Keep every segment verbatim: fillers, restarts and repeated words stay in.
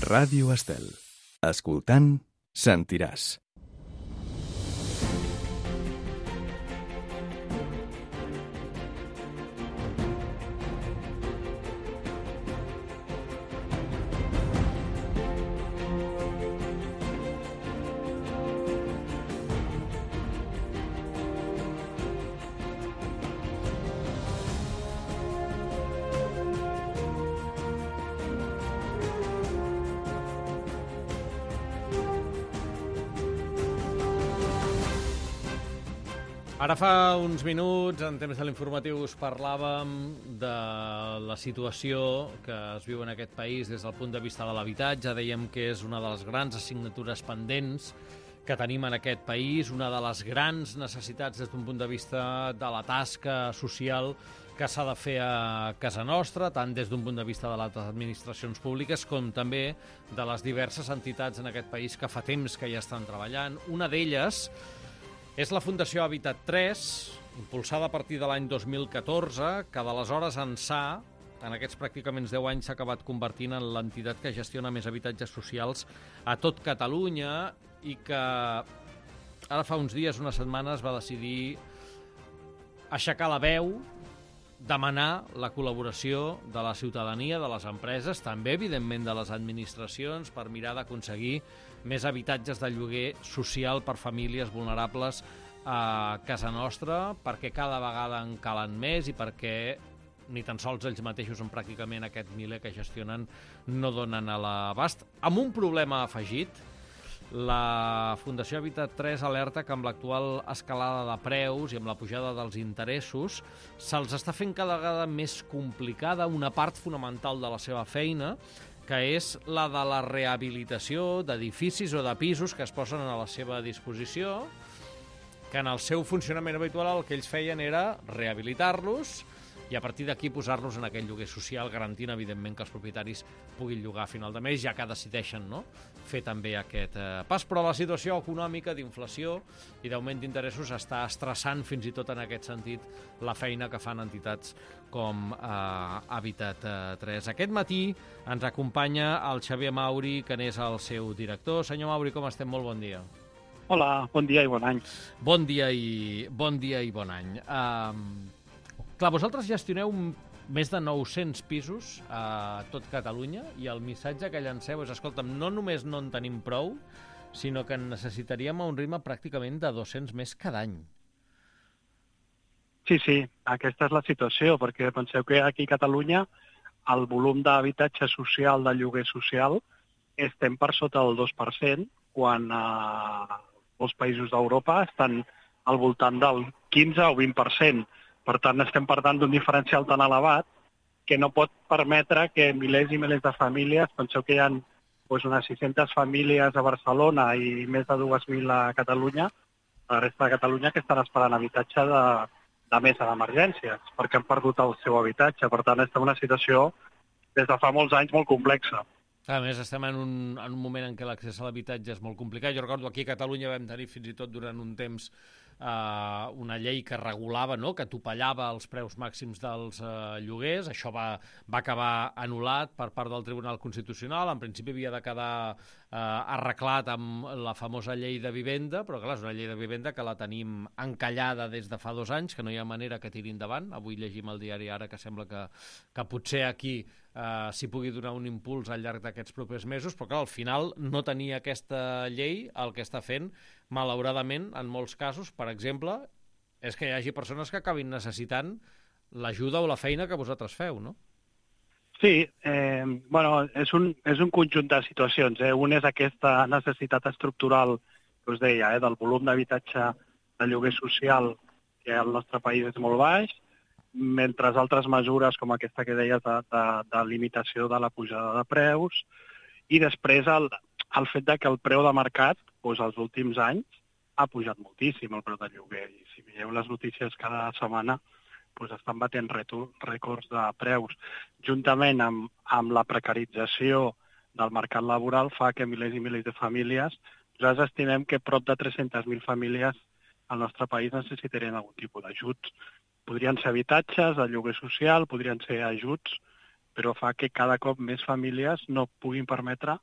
Ràdio Estel. Escoltant, sentiràs. Ara fa uns minuts, en temps de l'informatiu, us parlàvem de la situació que es viu en aquest país des del punt de vista de l'habitatge. Dèiem que és una de les grans assignatures pendents que tenim en aquest país, una de les grans necessitats des d'un punt de vista de la tasca social que s'ha de fer a casa nostra, tant des d'un punt de vista de les administracions públiques com també de les diverses entitats en aquest país que fa temps que ja estan treballant. Una d'elles és la Fundació Habitat tres, impulsada a partir de l'any dos mil catorze, que d'aleshores ençà, en aquests pràcticament deu anys, s'ha acabat convertint en l'entitat que gestiona més habitatges socials a tot Catalunya i que ara fa uns dies, unes setmanes, va decidir aixecar la veu, demanar la col·laboració de la ciutadania, de les empreses, també, evidentment, de les administracions, per mirar d'aconseguir més habitatges de lloguer social per famílies vulnerables a casa nostra, perquè cada vegada en calen més i perquè ni tan sols ells mateixos, en pràcticament aquest miler que gestionen, no donen a l'abast. Amb un problema afegit, la Fundació Habitat tres alerta que amb l'actual escalada de preus i amb la pujada dels interessos se'ls està fent cada vegada més complicada una part fonamental de la seva feina, que és la de la rehabilitació d'edificis o de pisos que es posen a la seva disposició, que en el seu funcionament habitual el que ells feien era rehabilitar-los i a partir d'aquí posar-los en aquell lloguer social, garantint, evidentment, que els propietaris puguin llogar a final de mes, ja que decideixen, no?, fer també aquest eh, pas. Però la situació econòmica d'inflació i d'augment d'interessos està estressant fins i tot en aquest sentit la feina que fan entitats com eh, Habitat tres. Aquest matí ens acompanya el Xavier Mauri, que n'és el seu director. Senyor Mauri, com estem? Molt bon dia. Hola, bon dia i bon any. Bon dia i bon, dia i bon any. Uh, clar, vosaltres gestioneu més de nou-cents pisos a tot Catalunya i el missatge que llanceu és, escolta'm, no només no en tenim prou, sinó que en necessitaríem a un ritme pràcticament de dos-cents més cada any. Sí, sí, aquesta és la situació, perquè penseu que aquí a Catalunya el volum d'habitatge social, de lloguer social, estem per sota del dos per cent, quan eh, els països d'Europa estan al voltant del quinze o vint per cent. Per tant, estem parlant d'un diferencial tan elevat que no pot permetre que milers i milers de famílies, penseu que hi ha doncs, unes sis-centes famílies a Barcelona i més de dues mil a Catalunya, a la resta de Catalunya, que estan esperant habitatge de, de mesa d'emergències, perquè han perdut el seu habitatge. Per tant, estem en una situació des de fa molts anys molt complexa. A més, estem en un, en un moment en què l'accés a l'habitatge és molt complicat. Jo recordo aquí a Catalunya vam tenir fins i tot durant un temps Uh, una llei que regulava, no?, que topallava els preus màxims dels uh, lloguers. Això va, va acabar anul·lat per part del Tribunal Constitucional. En principi havia de quedar uh, arreglat amb la famosa llei de vivenda, però clar, és una llei de vivenda que la tenim encallada des de fa dos anys, que no hi ha manera que tiri endavant. Avui llegim al diari Ara que sembla que, que potser aquí uh, s'hi pugui donar un impuls al llarg d'aquests propers mesos, però clar, al final no tenir aquesta llei el que està fent, malauradament, en molts casos, per exemple, és que hi hagi persones que acabin necessitant l'ajuda o la feina que vosaltres feu, no? Sí, eh, bueno, és un, és un conjunt de situacions. Eh? Un és aquesta necessitat estructural que us deia, eh, del volum d'habitatge de lloguer social que al nostre país és molt baix, mentre altres mesures com aquesta que deies de, de, de limitació de la pujada de preus, i després el, el fet de que el preu de mercat, doncs, els últims anys, ha pujat moltíssim el preu de lloguer. I si veieu les notícies cada setmana, doncs estan batent rècords de preus. Juntament amb, amb la precarització del mercat laboral fa que milers i milers de famílies, nosaltres estimem que prop de tres-centes mil famílies al nostre país necessitarien algun tipus d'ajuts. Podrien ser habitatges, de lloguer social, podrien ser ajuts, però fa que cada cop més famílies no puguin permetre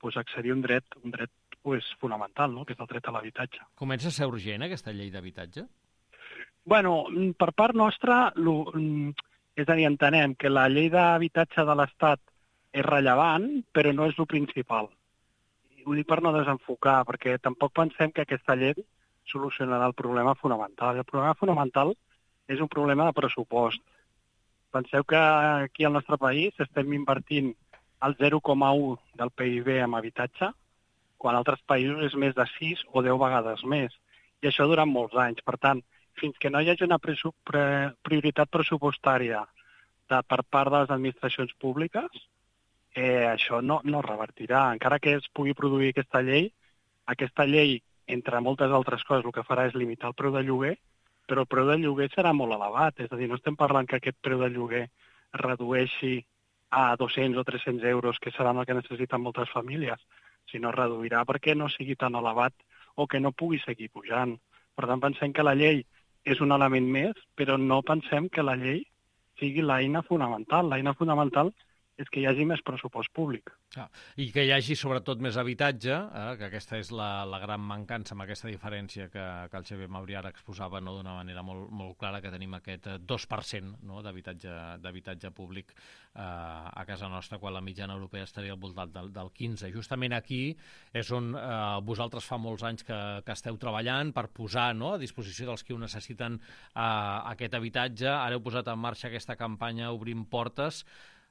pues, accedir a un dret, un dret pues, fonamental, no? Que és el dret a l'habitatge. Comença a ser urgent aquesta llei d'habitatge? Bueno, per part nostra, lo, és a dir, entenem que la llei d'habitatge de l'Estat és rellevant, però no és el principal. I ho dic per no desenfocar, perquè tampoc pensem que aquesta llei solucionarà el problema fonamental. El problema fonamental és un problema de pressupost. Penseu que aquí al nostre país estem invertint el zero coma u del P I B en habitatge, quan a altres països és més de sis o deu vegades més. I això durant molts anys. Per tant, fins que no hi hagi una prioritat pressupostària de, per part de les administracions públiques, eh, això no, no revertirà. Encara que es pugui produir aquesta llei, aquesta llei, entre moltes altres coses, el que farà és limitar el preu de lloguer, però el preu del lloguer serà molt elevat. És a dir, no estem parlant que aquest preu de lloguer es redueixi a dos-cents o tres-cents euros, que seran el que necessiten moltes famílies, sinó reduirà perquè no sigui tan elevat o que no pugui seguir pujant. Per tant, pensem que la llei és un element més, però no pensem que la llei sigui l'eina fonamental. L'eina fonamental és que hi hagi més pressupost públic. Ah, I que hi hagi, sobretot, més habitatge, eh, que aquesta és la, la gran mancança amb aquesta diferència que, que el Xavier Mauri ara exposava, no, d'una manera molt, molt clara, que tenim aquest dos per cent, no, d'habitatge d'habitatge públic eh, a casa nostra, quan la mitjana europea estaria al voltant del, del quinze. Justament aquí és on eh, vosaltres fa molts anys que, que esteu treballant per posar, no, a disposició dels que ho necessiten eh, aquest habitatge. Ara heu posat en marxa aquesta campanya Obrim Portes.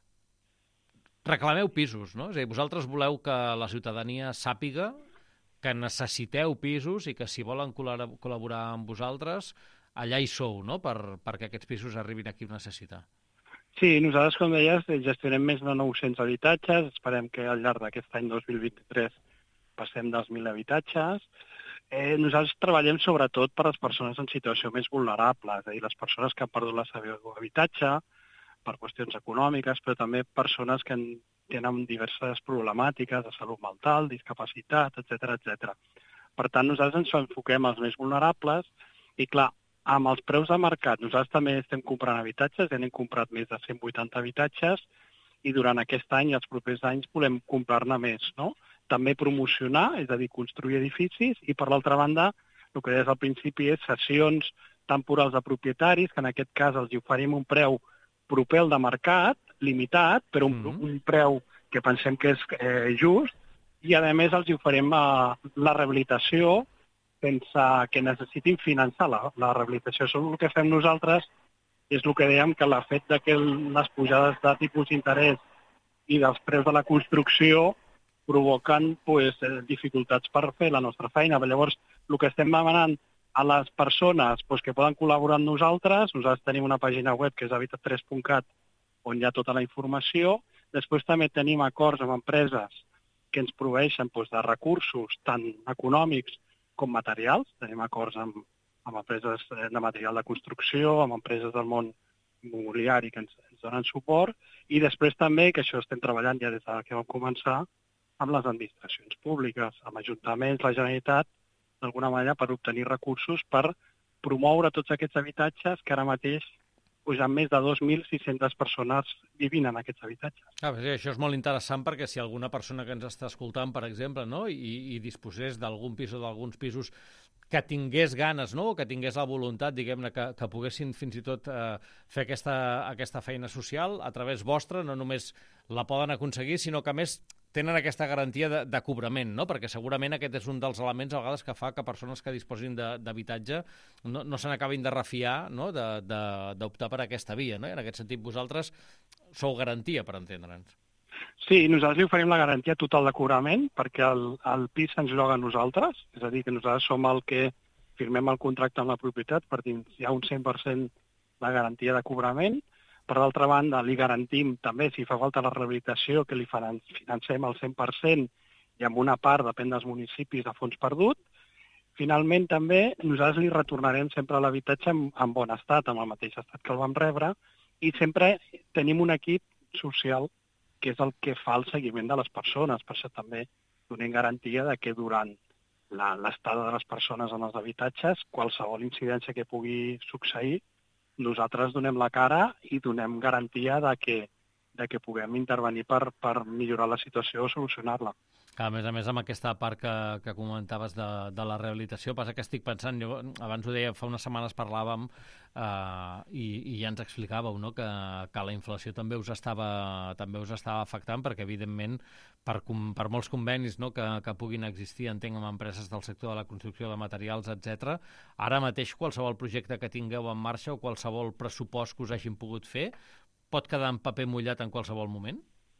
Reclameu pisos, no? És a dir, vosaltres voleu que la ciutadania sàpiga que necessiteu pisos i que si volen col·laborar amb vosaltres, allà hi sou, no?, per, perquè aquests pisos arribin a qui ho necessita. Sí, nosaltres, com deies, gestionem més de nou-cents habitatges. Esperem que al llarg d'aquest any dos mil vint-i-tres passem dels mil habitatges. Eh, nosaltres treballem sobretot per les persones en situació més vulnerable, és a dir, les persones que han perdut la seu habitatge, per qüestions econòmiques, però també persones que tenen diverses problemàtiques de salut mental, discapacitat, etcètera, etcètera. Per tant, nosaltres ens enfoquem als més vulnerables i, clar, amb els preus de mercat, nosaltres també estem comprant habitatges, ja n'hem comprat més de cent vuitanta habitatges i durant aquest any i els propers anys volem comprar-ne més, no? També promocionar, és a dir, construir edificis i, per l'altra banda, el que deies al principi és cessions temporals de propietaris, que en aquest cas els hi oferim un preu proper al de mercat, limitat, però un, mm-hmm. un preu que pensem que és eh, just, i a més els hi oferim eh, la rehabilitació sense que necessitin finançar la, la rehabilitació. Això el que fem nosaltres és el que dèiem, que l'efecte de que les pujades de tipus d'interès i dels preus de la construcció provoquen pues, dificultats per fer la nostra feina. Llavors, el que estem demanant a les persones pues, que poden col·laborar amb nosaltres, nosaltres tenim una pàgina web que és habitat tres punt cat, on hi ha tota la informació. Després també tenim acords amb empreses que ens proveeixen pues, de recursos tant econòmics com materials. Tenim acords amb, amb empreses de material de construcció, amb empreses del món immobiliari que ens, ens donen suport, i després també, que això estem treballant ja des que vam començar, amb les administracions públiques, amb ajuntaments, la Generalitat, d'alguna manera per obtenir recursos per promoure tots aquests habitatges que ara mateix pues, hi ha més de dos mil sis-centes persones vivint en aquests habitatges. Ah, sí, això és molt interessant perquè si alguna persona que ens està escoltant, per exemple, no, i, i disposés d'algun pis o d'alguns pisos que tingués ganes, no?, que tingués la voluntat, diguem-ne, que, que poguessin fins i tot eh, fer aquesta, aquesta feina social a través vostra, no només la poden aconseguir, sinó que a més tenen aquesta garantia de, de cobrament, no? Perquè segurament aquest és un dels elements a vegades que fa que persones que disposin d'habitatge no, no se n'acabin de refiar, no?, d'optar per aquesta via, no? I en aquest sentit vosaltres sou garantia, per entendre'ns. Sí, nosaltres li oferim la garantia total de cobrament perquè el, el pis se'ns lloga a nosaltres, és a dir, que nosaltres som el que firmem el contracte amb la propietat, per dir, hi ha un cent per cent de garantia de cobrament. Per l'altra banda, li garantim també, si fa falta la rehabilitació, que li financem al cent per cent i amb una part, depèn dels municipis, de fons perdut. Finalment, també, nosaltres li retornarem sempre l'habitatge en, en bon estat, en el mateix estat que el vam rebre, i sempre tenim un equip social que és el que fa el seguiment de les persones. Per això també donem garantia de que durant l'estada de les persones en els habitatges, qualsevol incidència que pugui succeir, nosaltres donem la cara i donem garantia de que, de que puguem intervenir per, per millorar la situació o solucionar-la. Que, a més a més, amb aquesta part que, que comentaves de, de la rehabilitació, passa que estic pensant, jo, abans ho deia, fa unes setmanes parlàvem eh, i, i ja ens explicàveu, no?, que, que la inflació també us estava, també us estava afectant, perquè, evidentment, per, per molts convenis, no?, que, que puguin existir, entenc, amb empreses del sector de la construcció de materials, etcètera, ara mateix qualsevol projecte que tingueu en marxa o qualsevol pressupost que us hagin pogut fer pot quedar en paper mullat en qualsevol moment?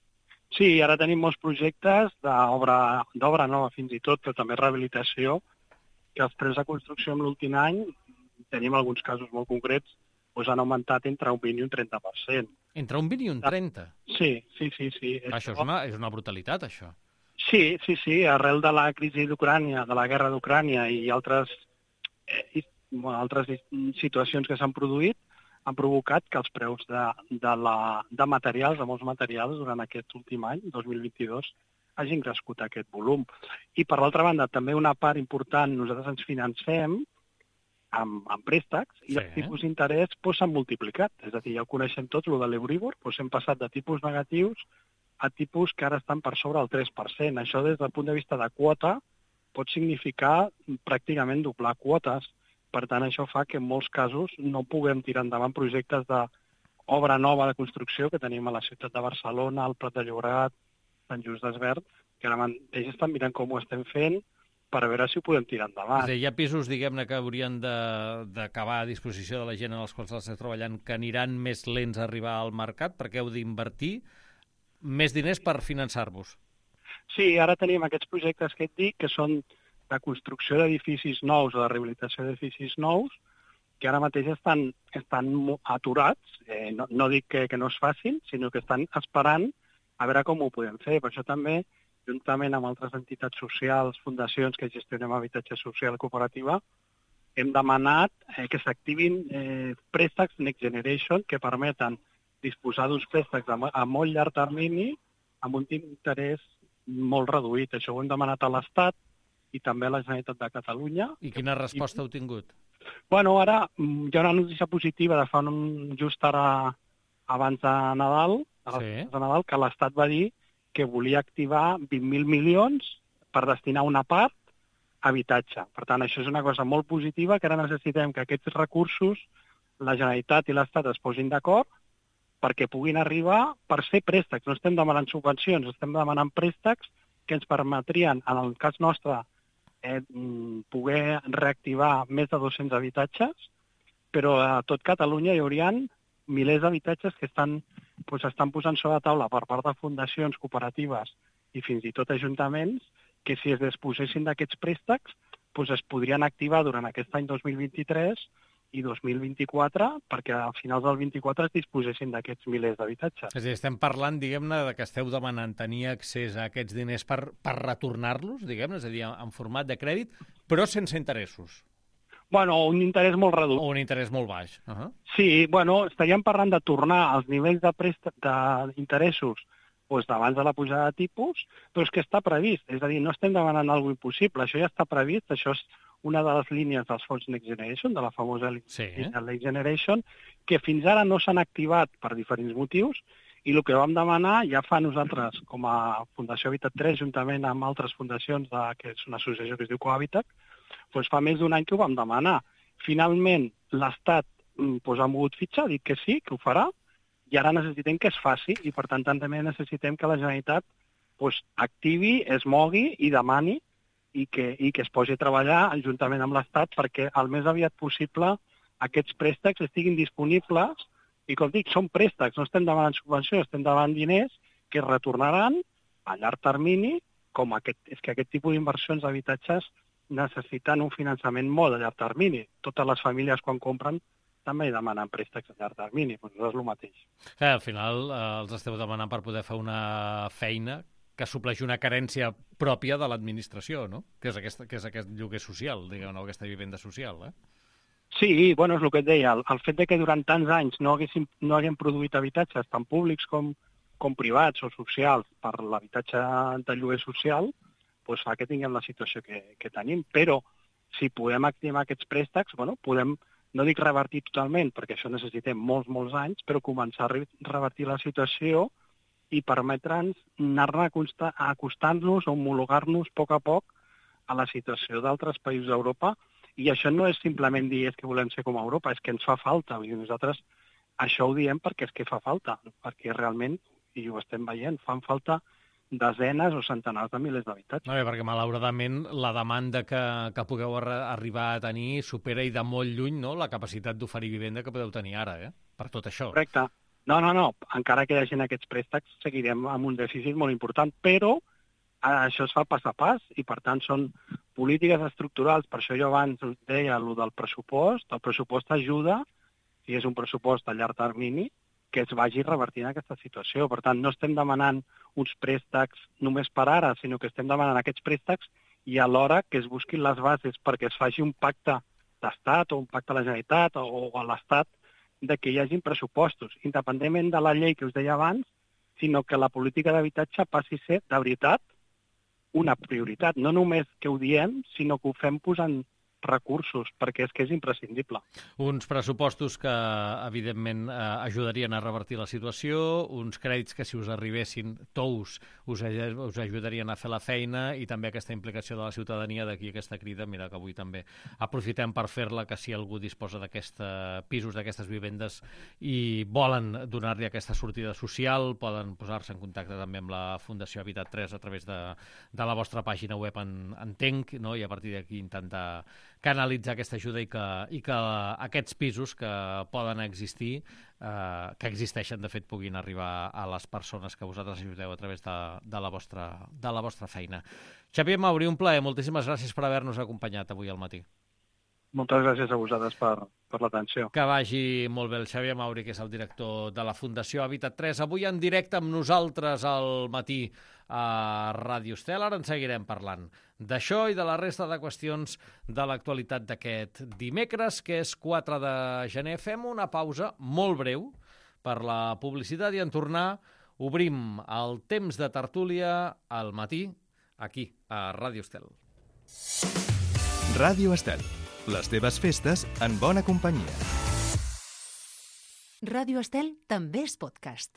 Sí, ara tenim molts projectes d'obra d'obra nova fins i tot, però també rehabilitació, que els preus de construcció en l'últim any, tenim alguns casos molt concrets, doncs han augmentat entre un vint i un trenta per cent. Entre un vint i un trenta? Sí, sí, sí. sí. Això és una, és una brutalitat, això. Sí, sí, sí. Arrel de la crisi d'Ucrània, de la guerra d'Ucrània i altres, eh, bueno, altres situacions que s'han produït, han provocat que els preus de, de, la, de materials, de molts materials, durant aquest últim any, dos mil vint-i-dos, hagin crescut aquest volum. I, per l'altra banda, també una part important, nosaltres ens financem amb, amb préstecs i sí. Els tipus d'interès doncs, s'han multiplicat. És a dir, ja ho coneixem tots, el de l'Euribor, doncs hem passat de tipus negatius a tipus que ara estan per sobre el tres per cent. Això, des del punt de vista de quota, pot significar pràcticament doblar quotes. Per tant, això fa que en molts casos no puguem tirar endavant projectes d'obra nova de construcció que tenim a la ciutat de Barcelona, al Prat de Llobregat, Sant Just Desvern, que ara mateix estan mirant com ho estem fent per veure si ho podem tirar endavant. És a dir, hi ha pisos, diguem-ne, que haurien d'acabar a disposició de la gent en els quals s'està treballant, que aniran més lents a arribar al mercat perquè heu d'invertir més diners per finançar-vos. Sí, ara tenim aquests projectes que et dic, que són de construcció d'edificis nous o de rehabilitació d'edificis nous, que ara mateix estan, estan aturats. Eh, no, no dic que, que no es facin, sinó que estan esperant a veure com ho podem fer. Per això també, juntament amb altres entitats socials, fundacions que gestionem habitatge social cooperativa, hem demanat eh, que s'activin eh, préstecs Next Generation que permeten disposar d'uns préstecs a, a molt llarg termini amb un interès molt reduït. Això ho hem demanat a l'Estat i també a la Generalitat de Catalunya. I quina resposta heu tingut? Bueno, ara hi ha una notícia positiva de fa un, just ara abans de Nadal, sí. de Nadal, que l'Estat va dir que volia activar vint mil milions per destinar una part a habitatge. Per tant, això és una cosa molt positiva, que ara necessitem que aquests recursos la Generalitat i l'Estat es posin d'acord perquè puguin arribar per ser préstecs. No estem demanant subvencions, estem demanant préstecs que ens permetrien, en el cas nostre, eh, poder reactivar més de dos-cents habitatges, però a tot Catalunya hi haurien milers d'habitatges que estan, doncs, estan posant sobre la taula per part de fundacions, cooperatives i fins i tot ajuntaments, que si es disposessin d'aquests préstecs, doncs es podrien activar durant aquest any dos mil vint-i-tres i dos mil vint-i-quatre, perquè a finals del vint-i-quatre es disposessin d'aquests milers d'habitatges. És a dir, estem parlant, diguem-ne, de que esteu demanant tenir accés a aquests diners per, per retornar-los, diguem-ne, és a dir, en format de crèdit, però sense interessos. Bueno, un interès molt reduït. O un interès molt baix. Uh -huh. Sí, bueno, estaríem parlant de tornar als nivells de préstec d'interessos doncs, d'abans de la pujada de tipus, però és que està previst. És a dir, no estem demanant alguna impossible, això ja està previst, això és una de les línies dels fons Next Generation, de la famosa sí. Next Generation, que fins ara no s'han activat per diferents motius, i el que vam demanar ja fa nosaltres, com a Fundació Habitat tres, juntament amb altres fundacions, de, que és una associació que es diu Cohabitat, doncs fa més d'un any que ho vam demanar. Finalment, l'Estat doncs, ha mogut fitxa, ha dit que sí, que ho farà, i ara necessitem que es faci, i per tant també necessitem que la Generalitat doncs, activi, es mogui i demani i que, i que es posi a treballar juntament amb l'Estat perquè el més aviat possible aquests préstecs estiguin disponibles i, com dic, són préstecs, no estem demanant subvenció, estem demanant diners que es retornaran a llarg termini, com aquest, és que aquest tipus d'inversions d'habitatges necessiten un finançament molt a llarg termini. Totes les famílies, quan compren, també demanen préstecs a llarg termini, doncs és el mateix. Sí, al final eh, els esteu demanant per poder fer una feina que supleixi una carència pròpia de l'administració, no? Que és, aquesta, que és aquest lloguer social, diguem-ne, aquesta vivenda social, eh? Sí, bueno, és el que et deia. El, el fet de que durant tants anys no haguéssim, no haguem produït habitatges tant públics com, com privats o socials per l'habitatge de lloguer social, doncs fa que tinguem la situació que, que tenim. Però si podem activar aquests préstecs, bueno, podem, no dic revertir totalment, perquè això necessitem molts, molts anys, però començar a revertir la situació i permetre'ns anar acostant-nos o homologar-nos a poc a poc a la situació d'altres països d'Europa. I això no és simplement dir és que volem ser com a Europa, és que ens fa falta. I nosaltres això ho diem perquè és que fa falta, perquè realment, i ho estem veient, fan falta desenes o centenars de milers d'habitatges. No, bé, perquè malauradament la demanda que, que pugueu arribar a tenir supera i de molt lluny, no?, la capacitat d'oferir vivenda que podeu tenir ara, eh? Per tot això. Correcte. No, no, no. Encara que hi hagi aquests préstecs, seguirem amb un dèficit molt important, però això es fa pas a pas i, per tant, són polítiques estructurals. Per això jo abans deia el del pressupost. El pressupost ajuda, si és un pressupost a llarg termini, que es vagi revertint aquesta situació. Per tant, no estem demanant uns préstecs només per ara, sinó que estem demanant aquests préstecs i alhora que es busquin les bases perquè es faci un pacte d'estat o un pacte a la Generalitat o a l'Estat de que hi hagin pressupostos, independentment de la llei que us deia abans, sinó que la política d'habitatge passi a ser, de veritat, una prioritat. No només que ho diem, sinó que ho fem posant recursos, perquè és que és imprescindible. Uns pressupostos que, evidentment, eh, ajudarien a revertir la situació, uns crèdits que, si us arribessin tous, us, us ajudarien a fer la feina i també aquesta implicació de la ciutadania d'aquí aquesta crida. Mira que avui també aprofitem per fer-la, que si algú disposa d'aquests pisos, d'aquestes vivendes i volen donar-li aquesta sortida social, poden posar-se en contacte també amb la Fundació Habitat tres a través de, de la vostra pàgina web en, Entenc, no? I a partir d'aquí intentar canalitzar aquesta ajuda i que, i que aquests pisos que poden existir, eh, que existeixen, de fet, puguin arribar a les persones que vosaltres ajudeu a través de, de, la, vostra, de la vostra feina. Xavier Mauri, un plaer. Moltíssimes gràcies per haver-nos acompanyat avui al matí. Moltes gràcies a vosaltres per, per l'atenció. Que vagi molt bé el Xavier Mauri, que és el director de la Fundació Habitat tres. Avui en directe amb nosaltres al matí a Ràdio Estel. Ara en seguirem parlant d'això i de la resta de qüestions de l'actualitat d'aquest dimecres, que és quatre de gener. Fem una pausa molt breu per la publicitat i en tornar obrim el temps de tertúlia al matí aquí a Ràdio Estel. Ràdio Estel. Les teves festes en bona companyia. Ràdio Estel també és podcast.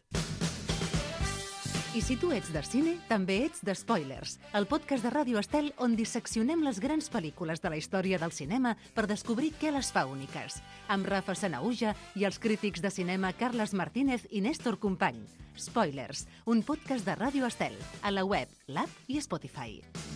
I si tu ets de cine, també ets de Spoilers, el podcast de Ràdio Estel on disseccionem les grans pel·lícules de la història del cinema per descobrir què les fa úniques. Amb Rafa Sanahuja i els crítics de cinema Carles Martínez i Néstor Company. Spoilers, un podcast de Ràdio Estel, a la web, l'app i Spotify.